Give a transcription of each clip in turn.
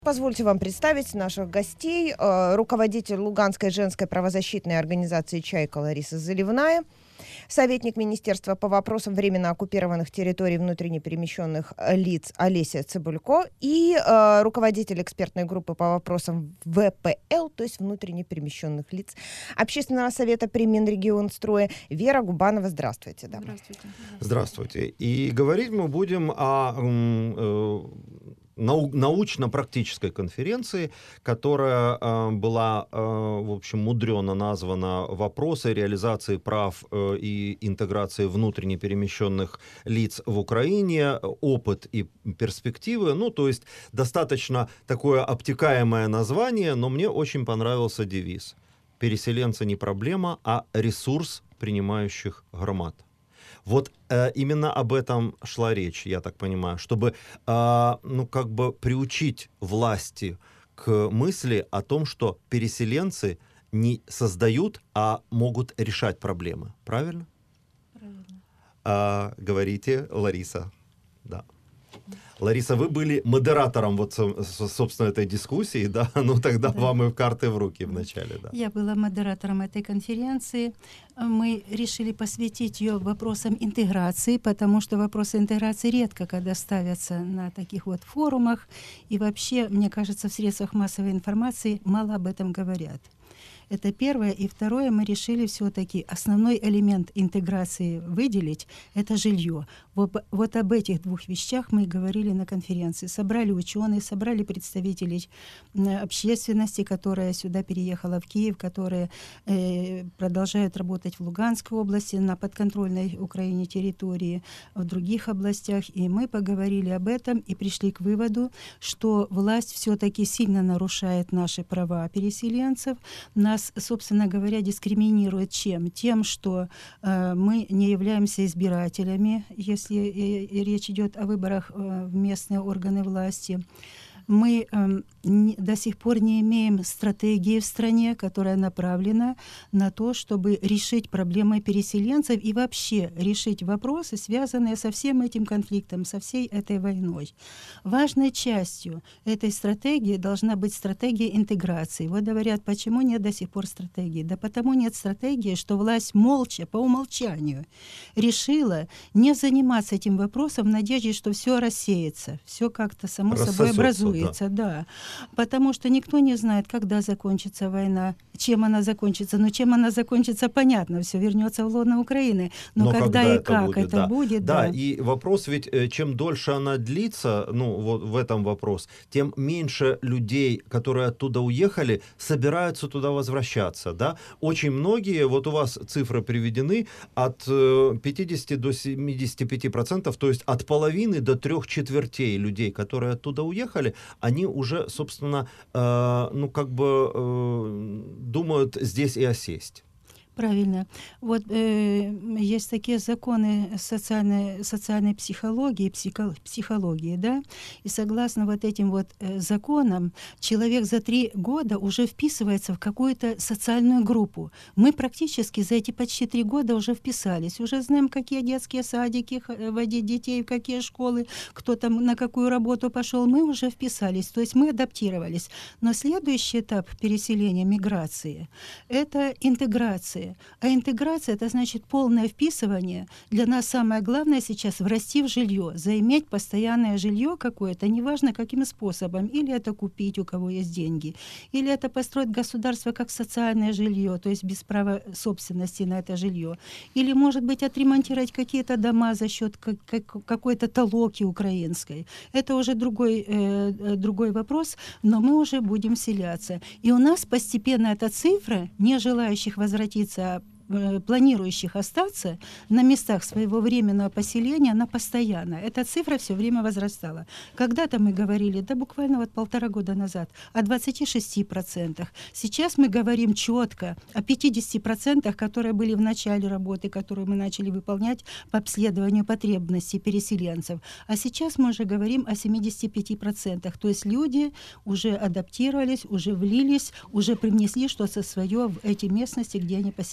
Позвольте вам представить наших гостей. Руководитель Луганской женской правозащитной организации «Чайка» Лариса Заливная, советник Министерства по вопросам временно оккупированных территорий внутренне перемещенных лиц Олеся Цыбулько и руководитель экспертной группы по вопросам ВПЛ, то есть внутренне перемещенных лиц Общественного совета при Минрегионстрое Вера Губанова. Здравствуйте. Да. Здравствуйте. Здравствуйте. И говорить мы будем о научно-практической конференции, которая была, в общем, мудрено названа «Вопросы реализации прав и интеграции внутренне перемещенных лиц в Украине. Опыт и перспективы». Ну, то есть достаточно такое обтекаемое название, но мне очень понравился девиз. «Переселенцы не проблема, а ресурс принимающих громад». Вот именно об этом шла речь, я так понимаю, чтобы приучить власти к мысли о том, что переселенцы не создают, а могут решать проблемы. Правильно? Правильно. Говорите, Лариса. Да. Лариса, вы были модератором вот, собственно, этой дискуссии, да? Ну, тогда Да. вам и карты в руки вначале, да. Я была модератором этой конференции. Мы решили посвятить ее вопросам интеграции, потому что вопросы интеграции редко когда ставятся на таких вот форумах. И вообще, мне кажется, в средствах массовой информации мало об этом говорят. Это первое. И второе, мы решили все-таки основной элемент интеграции выделить — это жилье. Вот об этих двух вещах мы говорили на конференции. Собрали ученых, собрали представителей общественности, которая сюда переехала в Киев, которые продолжают работать в Луганской области, на подконтрольной Украине территории, в других областях. И мы поговорили об этом и пришли к выводу, что власть все-таки сильно нарушает наши права переселенцев. Нас, собственно говоря, дискриминирует чем? Тем, что мы не являемся избирателями, если речь идет о выборах в местные органы власти. Мы до сих пор не имеем стратегии в стране, которая направлена на то, чтобы решить проблемы переселенцев и вообще решить вопросы, связанные со всем этим конфликтом, со всей этой войной. Важной частью этой стратегии должна быть стратегия интеграции. Вот говорят, почему нет до сих пор стратегии? Да потому нет стратегии, что власть молча, по умолчанию, решила не заниматься этим вопросом в надежде, что все рассеется, все как-то само собой образуется. Да. Потому что никто не знает, когда закончится война, чем она закончится. Но чем она закончится, понятно, все вернется в лоно Украины. Но когда и как это будет, да. И вопрос ведь, чем дольше она длится, ну вот в этом вопрос, тем меньше людей, которые оттуда уехали, собираются туда возвращаться, да. Очень многие, вот у вас цифры приведены, от 50 до 75%, то есть от половины до 3/4 людей, которые оттуда уехали, они уже, собственно, думают здесь и осесть. Правильно. Вот есть такие законы социальной психологии, да, и согласно вот этим вот законам человек за 3 года уже вписывается в какую-то социальную группу. Мы практически за эти почти 3 года уже вписались, уже знаем, какие детские садики водить детей, в какие школы, кто там на какую работу пошел, мы уже вписались, то есть мы адаптировались. Но следующий этап переселения, миграции — это интеграция. А интеграция — это значит полное вписывание. Для нас самое главное сейчас — врасти в жилье, заиметь постоянное жилье какое-то, неважно каким способом. Или это купить, у кого есть деньги, или это построить государство как социальное жилье, то есть без права собственности на это жилье. Или, может быть, отремонтировать какие-то дома за счет какой-то толоки украинской. Это уже другой вопрос, но мы уже будем вселяться. И у нас постепенно эта цифра не желающих возвратиться, планирующих остаться на местах своего временного поселения, она постоянно. Эта цифра все время возрастала. Когда-то мы говорили, да буквально вот 1,5 года назад, о 26%. Сейчас мы говорим четко о 50%, которые были в начале работы, которую мы начали выполнять по обследованию потребностей переселенцев. А сейчас мы уже говорим о 75%. То есть люди уже адаптировались, уже влились, уже привнесли что-то свое в эти местности, где они поселились.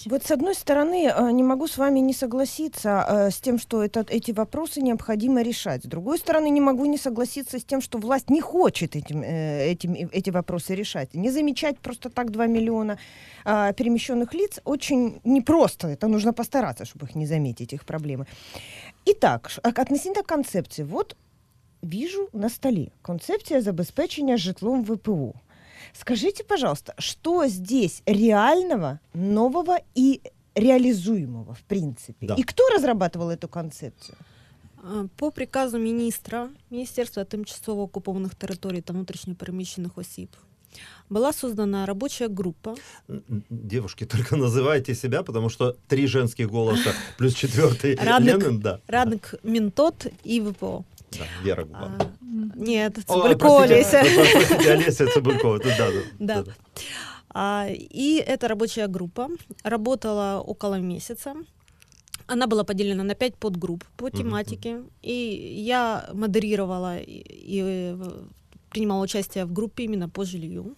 Вот с одной стороны, не могу с вами не согласиться с тем, что эти вопросы необходимо решать. С другой стороны, не могу не согласиться с тем, что власть не хочет эти вопросы решать. Не замечать просто так 2 миллиона перемещенных лиц очень непросто. Это нужно постараться, чтобы их не заметить, их проблемы. Итак, относительно концепции. Вот вижу на столе концепция забезпечения житлом ВПО. Скажите, пожалуйста, что здесь реального, нового и реализуемого, в принципе? Да. И кто разрабатывал эту концепцию? По приказу Міністерства тимчасово окупованих територій та внутрішньо переміщених осіб была создана рабочая группа. Девушки, только называйте себя, потому что 3 женских голоса плюс 4-й Ленин, да. Радник Мінтот и ВПО. Да, Вера Губанова. Нет, Цыбулькова Олеся. Простите, Олеся Цыбулькова. Да. И эта рабочая группа работала около месяца. Она была поделена на 5 подгрупп по тематике. И я модерировала и принимала участие в группе именно по жилью.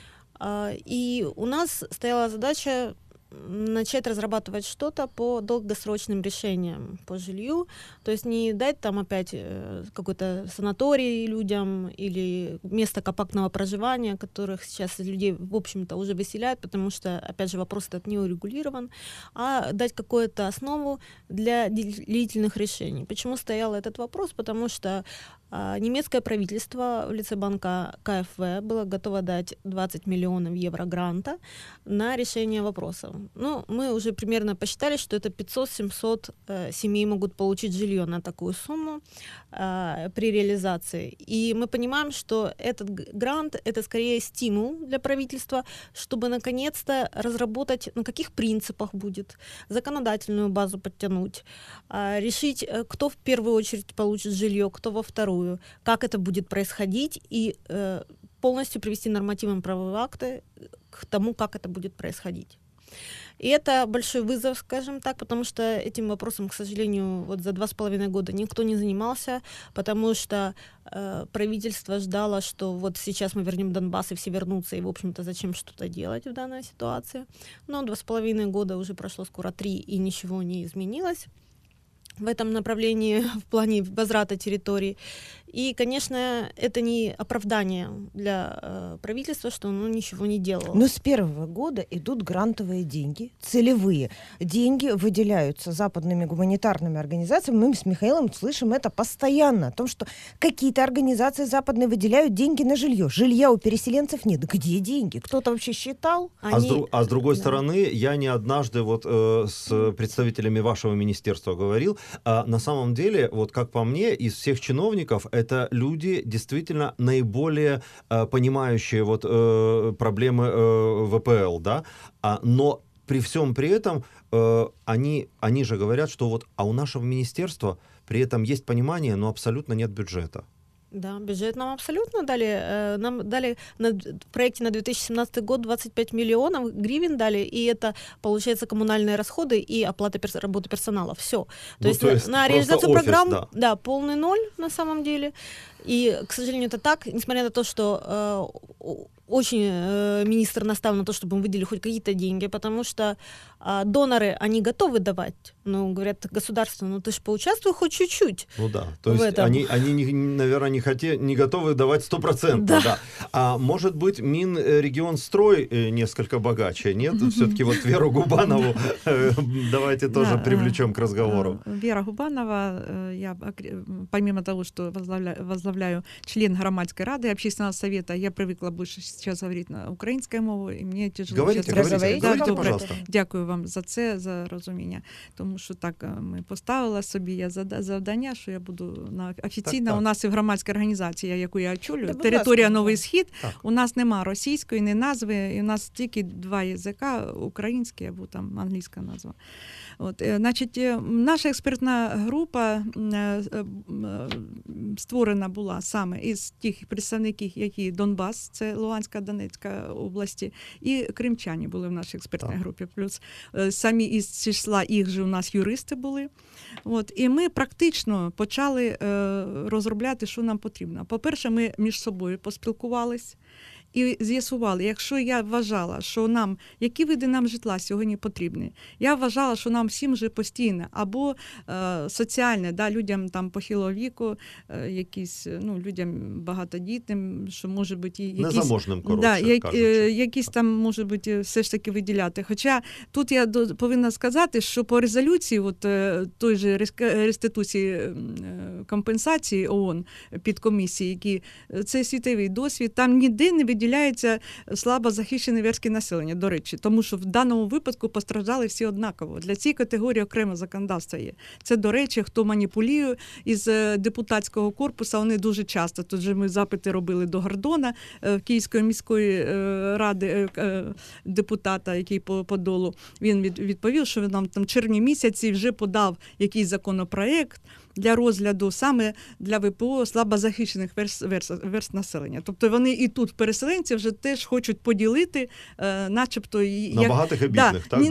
И у нас стояла задача начать разрабатывать что-то по долгосрочным решениям по жилью, то есть не дать там опять какой-то санаторий людям или место компактного проживания, которых сейчас людей, в общем-то, уже выселяют, потому что, опять же, вопрос этот не урегулирован, а дать какую-то основу для длительных решений. Почему стоял этот вопрос? Потому что немецкое правительство в лице банка КФВ было готово дать 20 миллионов евро гранта на решение вопросов. Ну, мы уже примерно посчитали, что это 500-700 семей могут получить жилье на такую сумму при реализации. И мы понимаем, что этот грант — это скорее стимул для правительства, чтобы наконец-то разработать, на каких принципах будет, законодательную базу подтянуть, решить, кто в первую очередь получит жилье, кто во вторую, как это будет происходить, и полностью привести нормативно-правовые акты к тому, как это будет происходить. И это большой вызов, скажем так, потому что этим вопросом, к сожалению, вот за 2,5 года никто не занимался, потому что правительство ждало, что вот сейчас мы вернем Донбасс, и все вернутся, и, в общем-то, зачем что-то делать в данной ситуации. Но 2,5 года уже прошло, скоро 3, и ничего не изменилось в этом направлении в плане возврата территорий. И, конечно, это не оправдание для правительства, что оно ничего не делало. Но с первого года идут грантовые деньги, целевые. Деньги выделяются западными гуманитарными организациями. Мы с Михаилом слышим это постоянно, о том, что какие-то организации западные выделяют деньги на жилье. Жилья у переселенцев нет. Где деньги? Кто-то вообще считал? А с другой стороны, я не однажды вот с представителями вашего министерства говорил, на самом деле, вот как по мне, из всех чиновников это люди действительно наиболее понимающие вот проблемы ВПЛ, да, но при всем при этом они же говорят, что вот, а у нашего министерства при этом есть понимание, но абсолютно нет бюджета. Да, бюджет нам абсолютно дали. Нам дали в проекте на 2017 год 25 миллионов гривен дали, и это, получается, коммунальные расходы и оплата работы персонала. Все. То есть на реализацию программ, да, полный ноль на самом деле. И, к сожалению, это так, несмотря на то, что очень министр наставил на то, чтобы мы выделили хоть какие-то деньги, потому что доноры, они готовы давать, но говорят, государство, ну ты же поучаствуй хоть чуть-чуть. Ну да, то есть они наверное, не готовы давать 100%. Да. А может быть, Минрегионстрой несколько богаче, нет? Все-таки вот Веру Губанову давайте тоже привлечем к разговору. Вера Губанова, я помимо того, что возглавляю член громадской рады общественного совета, я привыкла больше сейчас говорить на українській мові, і мені тяжело. Говорите, пожалуйста. Дякую вам за це, за розуміння. Тому що так ми поставила собі я завдання, що я буду офіційно, у нас і в громадській організації, яку я очолюю, територія Новий Схід, у нас нема російської, ні назви, і у нас тільки 2 язика, український або там англійська назва. От, значить, наша експертна група створена була саме із тих представників, які Донбас, це Луганська, Донецька області, і кримчані були в нашій експертній групі. Плюс самі із числа їх же у нас юристи були. От, і ми практично почали розробляти, що нам потрібно. По-перше, ми між собою поспілкувались. і з'ясували, якщо я вважала, що які види нам житла сьогодні потрібні, я вважала, що нам всім вже постійне, або соціальне, людям там похилого віку, якісь, людям багатодітним, що може бути якісь... Незаможним, коротше кажучи. Якісь там, може бути, все ж таки виділяти. Хоча тут я повинна сказати, що по резолюції той же реституції компенсації ООН підкомісії, які це світовий досвід, там ніде не виділяється слабо захищене верстки населення, до речі, тому що в даному випадку постраждали всі однаково. Для цієї категорії окреме законодавство є. Це, до речі, хто маніпулює із депутатського корпусу, вони дуже часто, тут же ми запити робили до Гордона, Київської міської ради депутата, який по долу, він відповів, що він нам там в червні місяці вже подав якийсь законопроект для розгляду саме для ВПО слабозахищених верст населення. Тобто вони і тут переселенці вже теж хочуть поділити, начебто... На багатих і бідних, так?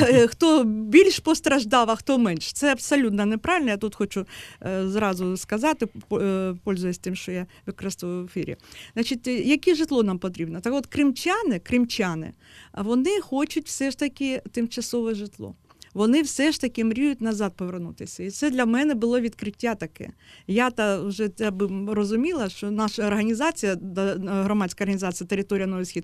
Хто більш постраждав, а хто менш. Це абсолютно неправильно. Я тут хочу зразу сказати, пользуясь тим, що я використовую в ефірі. Значить, яке житло нам потрібно? Так от кримчани, вони хочуть все ж таки тимчасове житло. Вони все ж таки мріють назад повернутися. І це для мене було відкриття таке. Я вже розуміла, що наша організація, громадська організація «Територія Новий Схід»,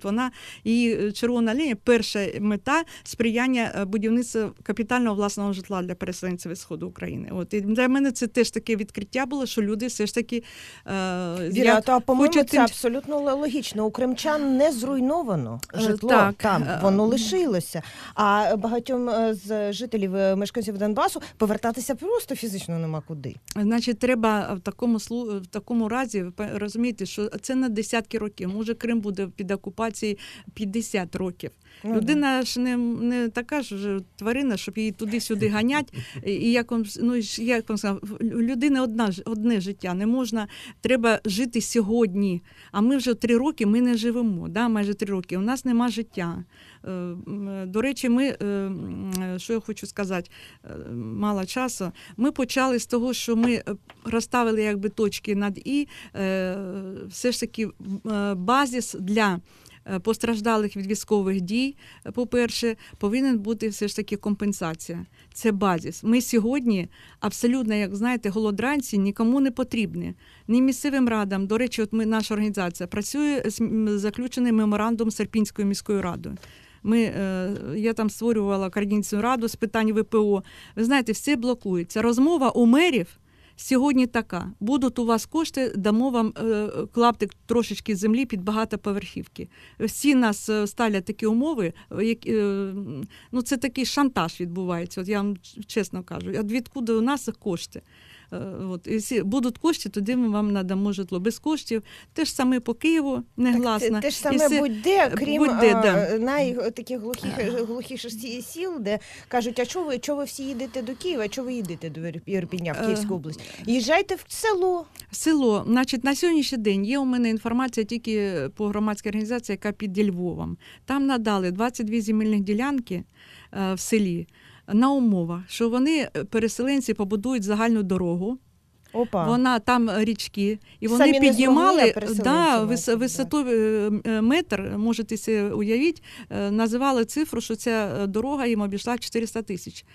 її червона лінія, перша мета – сприяння будівництва капітального власного житла для переселенців із Сходу України. І для мене це теж таке відкриття було, що люди все ж таки... Віра, по-моєму, це абсолютно логічно. У кримчан не зруйновано житло, там воно лишилося. А багатьом з жителів, мешканців Донбасу повертатися просто фізично нема куди. Значить, треба в такому разі розуміти, що це на десятки років. Може, Крим буде під окупацією 50 років. Людина ж не така ж вже тварина, щоб її туди-сюди ганять. І як вам сказав, людини одне життя, не можна, треба жити сьогодні. А ми вже 3 роки, ми не живемо, майже 3 роки, у нас нема життя. До речі, що я хочу сказати, мало часу, ми почали з того, що ми розставили точки над «і», все ж таки базис для постраждалих від військових дій, по-перше, повинен бути все ж таки компенсація. Це базис. Ми сьогодні абсолютно, як знаєте, голодранці нікому не потрібні. Ні місцевим радам. До речі, наша організація працює заключений меморандум з Ірпінською міською радою. Я там створювала координаційну раду з питань ВПО. Ви знаєте, все блокується. Розмова у мерів сьогодні така. Будуть у вас кошти, дамо вам клаптик трошечки землі під багатоповерхівки. Всі нас ставлять такі умови, це такий шантаж відбувається, я вам чесно кажу. Відкуди у нас кошти? Якщо будуть кошти, тоді ми вам надамо житло. Без коштів те ж саме по Києву, негласно. Те ж саме будь-де, крім таких глухіших сіл, де кажуть, а чого ви всі їдете до Києва, чого ви їдете до Ірпеня в Київську область? Їжджайте в село. Село. Значить, на сьогоднішній день є у мене інформація тільки по громадській організації, яка під Львовом. Там надали 22 земельних ділянки в селі, на умовах, що вони, переселенці, побудують загальну дорогу. Вона там річки, і вони самі підіймали висоту метр, можете собі уявити, називали цифру, що ця дорога їм обійшла 400 тисяч.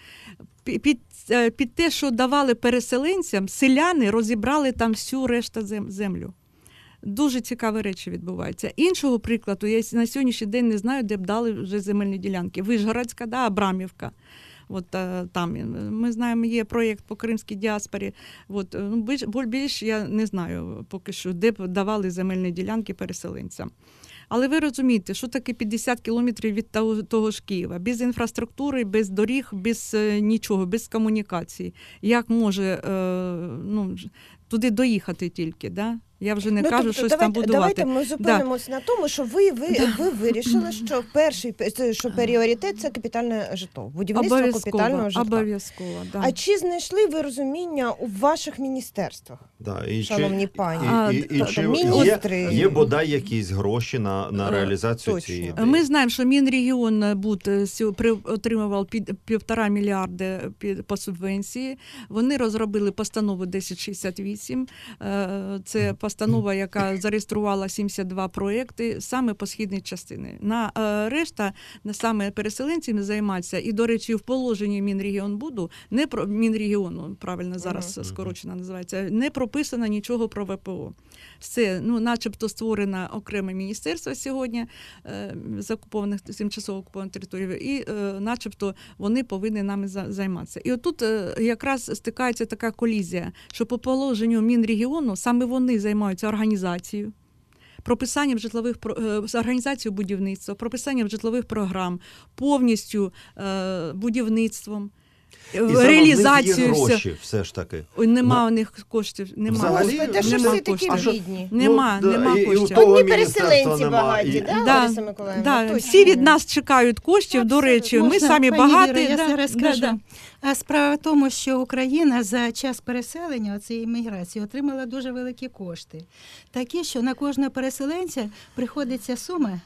Під те, що давали переселенцям, селяни розібрали там всю решту землю. Дуже цікаві речі відбуваються. Іншого прикладу, я на сьогоднішній день не знаю, де б дали вже земельні ділянки. Вишгородська, Абрамівка. Там, ми знаємо, є проєкт по кримській діаспорі. Більш я не знаю поки що, де б давали земельні ділянки переселенцям. Але ви розумієте, що таке 50 кілометрів від того ж Києва? Без інфраструктури, без доріг, без нічого, без комунікації. Як може туди доїхати тільки, да? Я вже не кажу, щось там будувати. Давайте ми зупинимося на тому, що ви вирішили, що пріоритет – це капітальне житло, будівництво капітального житла. Обов'язково, да. А чи знайшли ви розуміння у ваших міністерствах, шановні пані? Міністри? Є бодай якісь гроші на реалізацію цієї ідеї? Ми знаємо, що Мінрегіон отримував 1,5 мільярда по субвенції. Вони розробили постанову 1068, 8. Це постанова, яка зареєструвала 72 проєкти саме по східній частині. На решта саме переселенцями займаються. І, до речі, в положенні Мінрегіонбуду, Мінрегіону, правильно зараз скорочено називається, не прописано нічого про ВПО. Все, начебто створено окреме міністерство сьогодні з окупованих, тимчасово окупованих територій, і начебто вони повинні нами займатися. І отут якраз стикається така колізія, що по положенню Мінрегіону саме вони займаються організацією, прописанням житлових організацією будівництва, прописанням житлових програм, повністю будівництвом. Реалізацію гроші, все ж таки. Нема у них коштів. Господи, що всі такі бідні? Нема коштів. Одні переселенці багаті, Лариса Миколаївна? Всі від нас чекають коштів, до речі. Ми самі багаті. Я зараз скажу. А справа в тому, що Україна за час переселення, цієї міграції, отримала дуже великі кошти. Такі, що на кожного переселенця приходиться сума,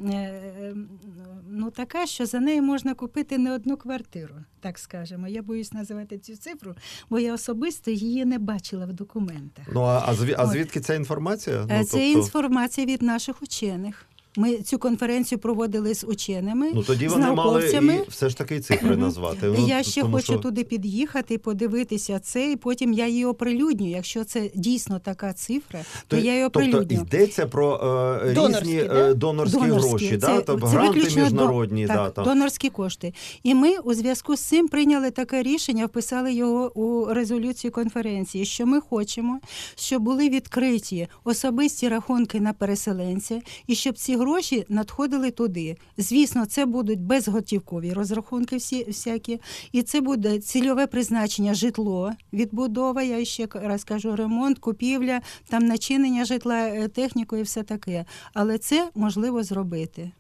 така, що за неї можна купити не одну квартиру, так скажемо. Я боюсь називати цю цифру, бо я особисто її не бачила в документах. А звідки ця інформація? Це інформація від наших учених. Ми цю конференцію проводили з ученими, тоді з вони науковцями. мали і все ж таки цифри назвати. Я ще хочу туди під'їхати, подивитися це, і потім я її оприлюдню. Якщо це дійсно така цифра, то я її оприлюдню. Тобто йдеться про різні донорські гроші, гранти міжнародні. Донорські кошти. І ми у зв'язку з цим прийняли таке рішення, вписали його у резолюцію конференції, що ми хочемо, щоб були відкриті особисті рахунки на переселенця, і щоб ці гроші надходили туди. Звісно, це будуть безготівкові розрахунки всякі, і це буде цільове призначення житло, відбудова, я ще раз кажу, ремонт, купівля, там начинення житла, техніку і все таке. Але це можливо зробити.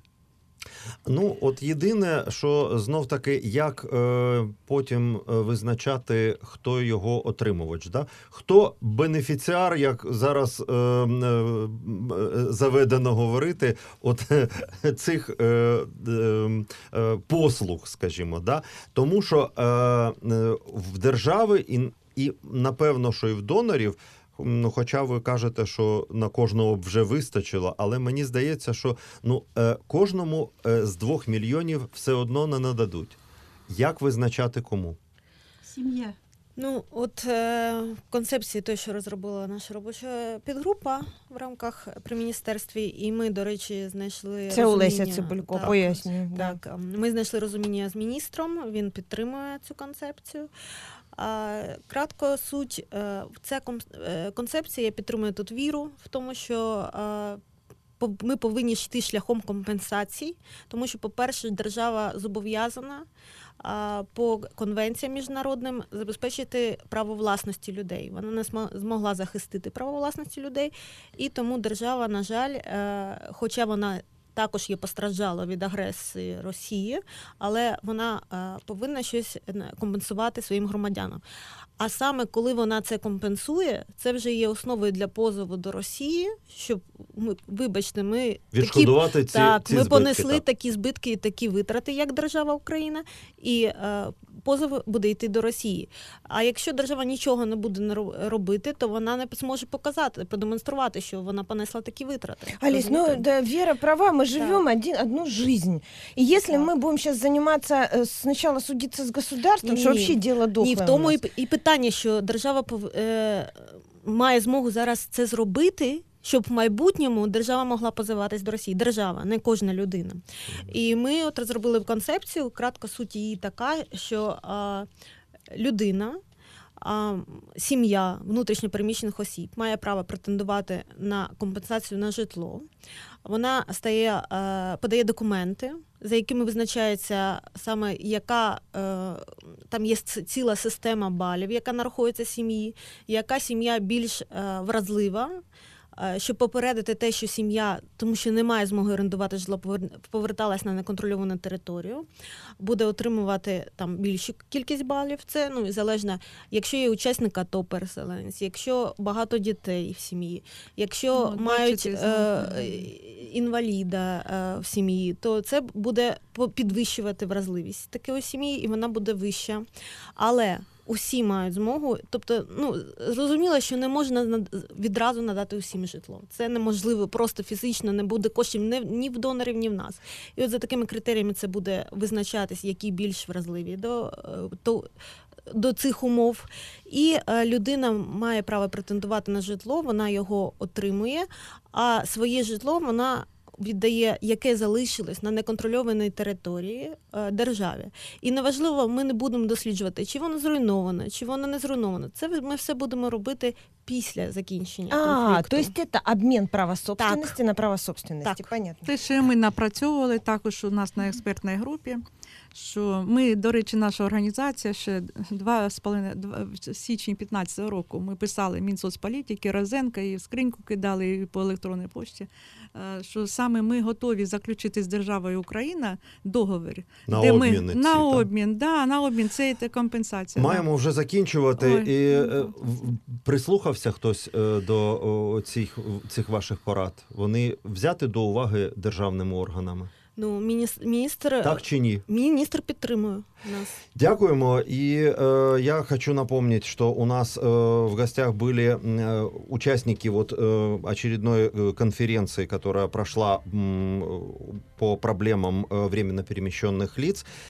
Єдине, що знов-таки, як потім визначати, хто його отримувач, хто бенефіціар, як зараз заведено говорити, цих послуг, скажімо, тому що в держави і напевно, що і в донорів, хоча ви кажете, що на кожного вже вистачило, але мені здається, що кожному з 2 мільйонів все одно не нададуть. Як визначати кому? Сім'я. В концепції той, що розробила наша робоча підгрупа в рамках при міністерстві, і ми, до речі, знайшли це Олеся Цибулько, пояснює. Так, ми знайшли розуміння з міністром, він підтримує цю концепцію. Кратко суть, ця концепція, я підтримую тут віру в тому, що ми повинні йти шляхом компенсацій, тому що, по-перше, держава зобов'язана по конвенціям міжнародним забезпечити право власності людей. Вона не змогла захистити право власності людей, і тому держава, на жаль, хоча вона також є постраждала від агресії Росії, але вона повинна щось компенсувати своїм громадянам. А саме, коли вона це компенсує, це вже є основою для позову до Росії, щоб, вибачте, ми відшкодувати ці ми понесли такі збитки і такі витрати, як держава Україна, і позов буде йти до Росії. А якщо держава нічого не буде робити, то вона не зможе показати, продемонструвати, що вона понесла такі витрати. Алис, Вера права, мы живем одну жизнь. И если мы будем сейчас заниматься, сначала судиться с государством, что вообще дело дохлое. Ні, в тому і питання, що держава має змогу зараз це зробити, щоб в майбутньому держава могла позиватись до Росії. Держава, не кожна людина. І ми розробили концепцію, кратко суть її така, що людина, сім'я внутрішньо переміщених осіб має право претендувати на компенсацію на житло. Вона подає документи, за якими визначається саме, яка там є ціла система балів, яка нараховується сім'ї, яка сім'я більш вразлива, щоб попередити те, що сім'я, тому що не має змоги орендувати житло, поверталась на неконтрольовану територію, буде отримувати там більшу кількість балів. Це залежно, якщо є учасник АТО переселенець, якщо багато дітей в сім'ї, якщо мають інваліда в сім'ї, то це буде підвищувати вразливість такої сім'ї, і вона буде вища. Але усі мають змогу, тобто, зрозуміло, що не можна відразу надати усім житло. Це неможливо, просто фізично не буде коштів ні в донорів, ні в нас. І от за такими критеріями це буде визначатись, які більш вразливі до цих умов. І людина має право претендувати на житло, вона його отримує, а своє житло вона віддає, яке залишилось на неконтрольованій території державі. І неважливо, ми не будемо досліджувати, чи воно зруйноване, чи воно не зруйноване. Це ми все будемо робити після закінчення конфлікту. То есть это обмен права собственности на право собственности. Так. Понятно. Те, що ми напрацьовували також у нас на експертній групі, що ми, до речі, наша організація ще в січні 15-го року ми писали Мінсоцполітики, Розенка, і в скриньку кидали, і по електронній пошті, що саме ми готові заключити з державою Україна договір. На де обмін. На обмін, це компенсація. Маємо вже закінчувати. І прислухався хтось до цих ваших порад? Вони взяти до уваги державними органами? Міністр... Так чи ні? Міністр підтримує нас. Дякуємо. И я хочу напомнить, что у нас в гостях были участники очередной конференции, которая прошла по проблемам временно перемещенных лиц.